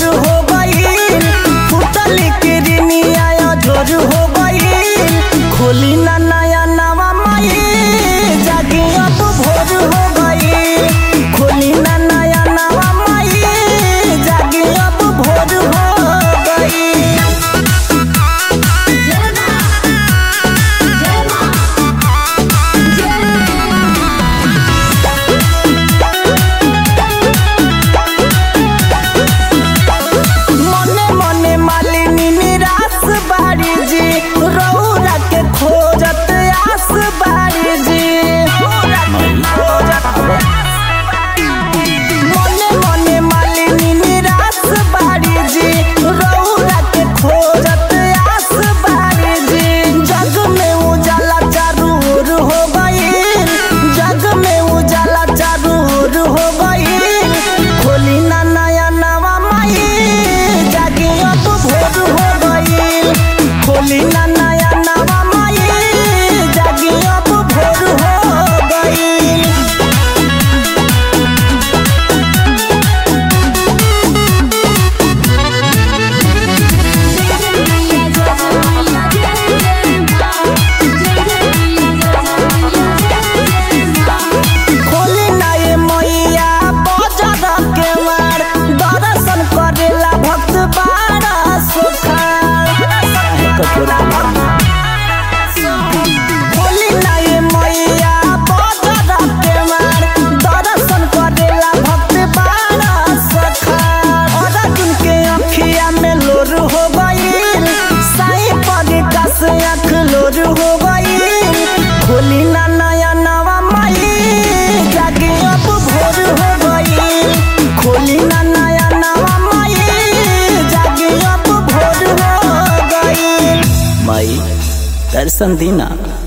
भोर हो गईल, फुटल किरनिया जोर हो गईल। खोली ना नया नवा माई, जागी अब भोर हो गईल। खोली ना नया नवा माई, जागी अब भोर हो गईल। मने मने मालिनी निराश बाड़ी जी, रौरा के खोजत आस बाड़ी जी। मने मने मालिनी निराश बाड़ी जी, रौरा के खोजत आस बाड़ी जी। जग में उजाला चारू ओर हो गईल, जग में उजाला चारू ओर हो गईल। खोली ना नया नवा माई, जागी अब भोर हो गईल। खोली ना नया नवा माई, जागी अब भोर हो गईल। खोली ना ये मैया बजर के मार, दर्शन करेला भक्त बाड़ा सुखार। खोली ना ये मैया बजर के मार, दर्शन करेला भक्त बाड़ा सुखार। अर्जुन के अखिया में लोर हो गईल, साईं परिका से आँख लोर हो गईल। खोली ना नया नवा माई, जागी अब भोर हो गईल। खोली ना नया नवा माई, जागी अब भोर हो गईल। माई दर्शन दीना।